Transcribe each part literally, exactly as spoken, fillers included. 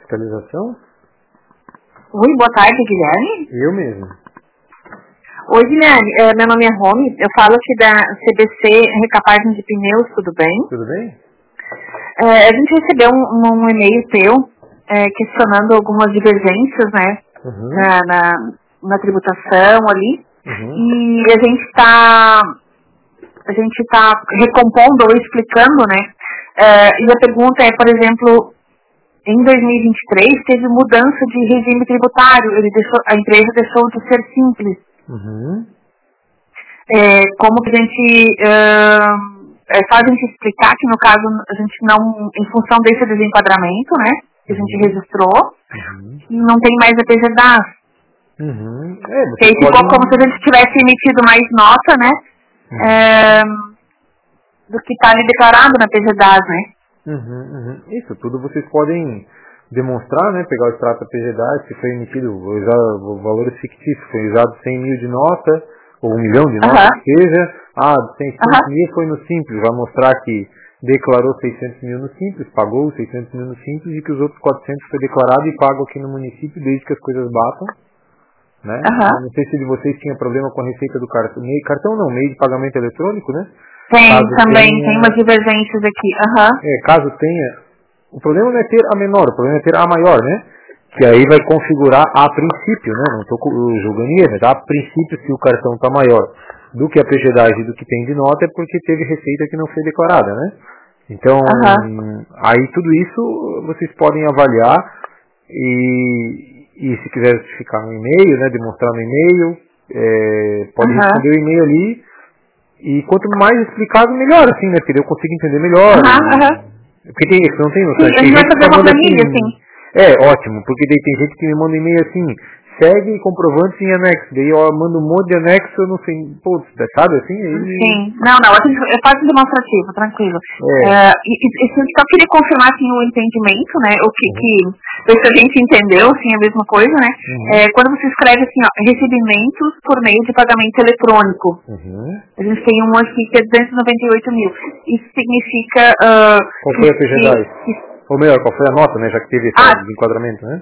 Fiscalização? Oi, boa tarde, Guilherme. Eu mesmo. Oi, Guilherme, é, meu nome é Rony, eu falo aqui da C B C Recapagem de Pneus, tudo bem? Tudo bem? É, a gente recebeu um, um e-mail teu é, questionando algumas divergências, né, Uhum. na, na, na tributação ali, Uhum. e a gente está a gente tá recompondo ou explicando, né, é, e a pergunta é, por exemplo, em dois mil e vinte e três teve mudança de regime tributário, ele deixou, a empresa deixou de ser simples. Uhum. É, como que a gente, uh, é só a gente explicar que no caso a gente não, em função desse desenquadramento, né, que a gente Uhum. registrou, Uhum. não tem mais a P G D A S. Uhum. É, Que aí ficou pode... como se a gente tivesse emitido mais nota, né, Uhum. é, do que está ali declarado na P G D A S, né. Uhum, uhum. Isso tudo vocês podem demonstrar, né? Pegar o extrato da P G D A S, se foi emitido, vou usar valores fictícios, foi usado cem mil de nota, ou um milhão de nota, Uhum. que seja. Ah, seiscentos Uhum. mil foi no Simples, vai mostrar que declarou seiscentos mil no Simples, pagou seiscentos mil no Simples e que os outros quatrocentos foi declarado e pago aqui no município desde que as coisas batam. Né? Uhum. Não sei se de vocês tinha problema com a receita do cartão, meio, cartão não, meio de pagamento eletrônico, né? Tem Caso também, tenha, tem umas divergências aqui. Uhum. é, caso tenha, o problema não é ter a menor, o problema é ter a maior, né? Que aí vai configurar a princípio, né? Não estou julgando ele, mas a princípio, se o cartão está maior do que a P G D A S e do que tem de nota, é porque teve receita que não foi declarada, né? Então, Uhum. aí tudo isso vocês podem avaliar e, e se quiser justificar no e-mail, né? Demonstrar no e-mail, é, pode Uhum. responder o e-mail ali. E quanto mais explicado, melhor, assim, né? Porque eu consigo entender melhor. Uhum. E... Uhum. Porque tem isso, não tem noção. Sim, a Tem gente vai gente que fazer só uma manda planilha, assim. sim. É, ótimo, porque daí tem gente que me manda e-mail assim, segue comprovantes em anexo. Daí eu mando um monte de anexo, eu não sei, putz, sabe assim? Aí... Sim, não, não, a gente, eu faço demonstrativo, tranquilo. É. É, e, e, e só queria confirmar assim, o entendimento, né, o que, Uhum. que ver se a gente entendeu, assim, a mesma coisa, né, Uhum. é, quando você escreve assim, ó, recebimentos por meio de pagamento eletrônico, Uhum. a gente tem um aqui que é duzentos e noventa e oito mil, isso significa... Uh, Qual foi a P G D A S? que, Ou melhor, qual foi a nota, né, já que teve esse ah, desenquadramento, né?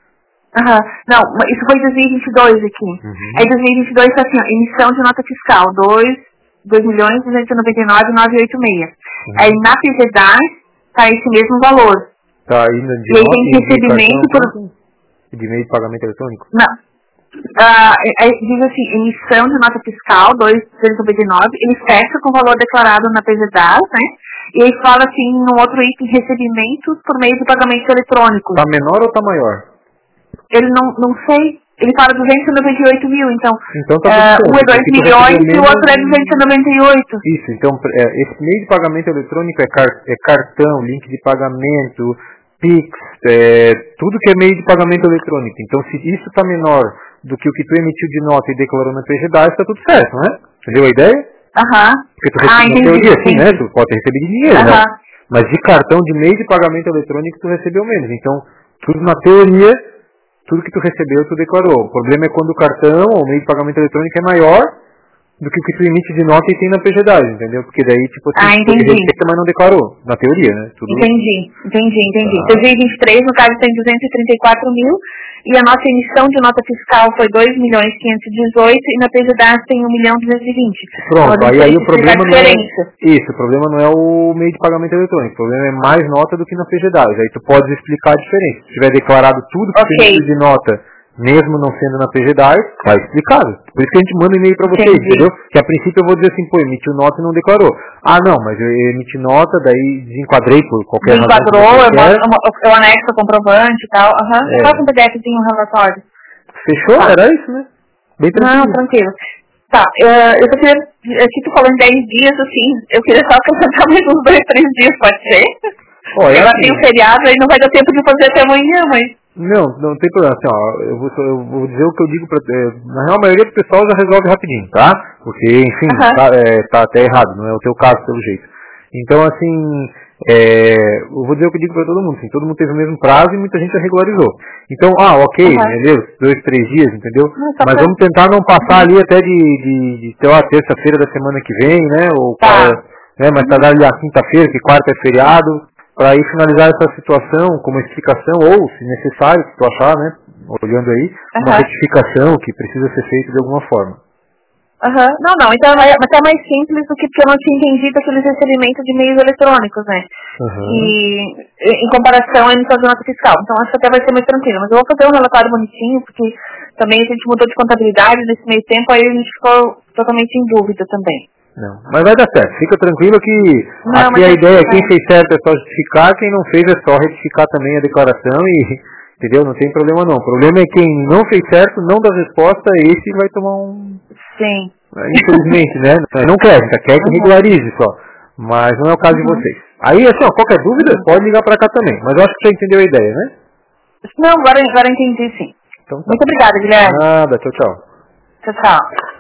Aham, não, isso foi dois mil e vinte e dois aqui. Uhum. Aí dois mil e vinte e dois tá assim, ó, emissão de nota fiscal, dois milhões duzentos e noventa e nove mil novecentos e oitenta e seis. Uhum. Aí na P G D A S tá esse mesmo valor. Tá ainda de E aí nota tem e de recebimento cartão, por... quanto? E de meio de pagamento eletrônico? Não. Ah, aí diz assim, emissão de nota fiscal, dois mil duzentos e noventa e nove, ele fecha com o valor declarado na P G D A S, né? E aí fala assim, no outro item, recebimentos por meio de pagamento eletrônico. Tá menor ou tá maior? Ele não, não sei, ele fala duzentos e noventa e oito mil, então, Então tá uh, tudo um é certo. dois Aqui tu milhões recebeu e o outro é menos- duzentos e noventa e oito. Isso, então é, esse meio de pagamento eletrônico é, car- é cartão, link de pagamento, Pix, é, tudo que é meio de pagamento eletrônico. Então se isso está menor do que o que tu emitiu de nota e declarou na P G D A S, está tudo certo, né? Entendeu a ideia? Aham. Porque tu Ah, recebe, na entendi, teoria sim, né? entendi. Tu pode ter recebido dinheiro, né? Aham. Mas de cartão, de meio de pagamento eletrônico, tu recebeu menos. Então, tudo na teoria, tudo que tu recebeu, tu declarou. O problema é quando o cartão ou o meio de pagamento eletrônico é maior do que o que tu emite de nota e tem na P G D A S, entendeu? Porque daí, tipo assim, Ah, tu teve entendi. receita, mas não declarou. Na teoria, né? Tudo... Entendi, entendi, entendi. Tá. dois mil e vinte e três, no caso, tem duzentos e trinta e quatro mil e a nossa emissão de nota fiscal foi dois milhões quinhentos e dezoito e na P G D A S tem um milhão duzentos e vinte. Pronto, aí, aí o problema não é... diferença. Isso, o problema não é o meio de pagamento eletrônico. O problema é mais nota do que na P G D A S. Aí tu pode explicar a diferença. Se tiver declarado tudo que Ok. tu emitiu de nota, mesmo não sendo na P G D A S, tá explicado. Por isso que a gente manda um e-mail pra vocês, Entendi. entendeu? Que a princípio eu vou dizer assim, pô, emitiu nota e não declarou. Ah, não, mas eu emiti nota, daí desenquadrei por qualquer razão. que Enquadrou, você eu, quer. mostro- eu, eu anexo o comprovante e tal. Aham, É. eu faço um PDFzinho, um relatório. Fechou? Tá. Era isso, né? Bem Não, tranquilo. tranquilo. Tá, eh, eu só queria, aqui tu falou em dez dias, assim, eu queria só acrescentar mais uns dois, três dias, pode ser? Olha, Agora assim, tem o feriado, aí não vai dar tempo de fazer até amanhã, mas... Não, não tem problema. Assim, ó, eu, vou, eu vou dizer o que eu digo pra... É, na real, a maioria do pessoal já resolve rapidinho, tá? Porque, enfim, Aham. tá, é, tá até errado, não é o teu caso, pelo jeito. Então, assim, é, eu vou dizer o que eu digo pra todo mundo. Assim, todo mundo teve o mesmo prazo e muita gente já regularizou. Então, ah, ok, Aham. beleza, dois, três dias, entendeu? Não, só Mas pra- vamos tentar não passar ali até de, de, de sei lá, terça-feira da semana que vem, né? Ou, Tá. qual- né? Mas tá dali a quinta-feira, que quarta é feriado. para aí finalizar essa situação com uma explicação, ou, se necessário, se tu achar, né, olhando aí, uhum. uma retificação que precisa ser feita de alguma forma. Uhum. Não, não, então é até mais simples do que porque eu não tinha entendido aqueles recebimentos de meios eletrônicos, né? Uhum. E em comparação à emissão de nota fiscal. Então acho que até vai ser mais tranquilo. Mas eu vou fazer um relatório bonitinho, porque também a gente mudou de contabilidade nesse meio tempo, aí a gente ficou totalmente em dúvida também. Não, mas vai dar certo. Fica tranquilo que não, aqui a ideia é quem é. fez certo é só justificar, quem não fez é só retificar também a declaração e, entendeu? Não tem problema não. O problema é quem não fez certo, não dá resposta, esse vai tomar um... Sim. Infelizmente, né? Não quer, já quer que regularize só. Mas não é o caso uhum. de vocês. Aí, assim, ó, qualquer dúvida, uhum. pode ligar pra cá também. Mas eu acho que já entendeu a ideia, né? Não, agora, agora entendi sim. Então, tá. Muito obrigada, Guilherme. Nada, tchau, tchau. Tchau, tchau.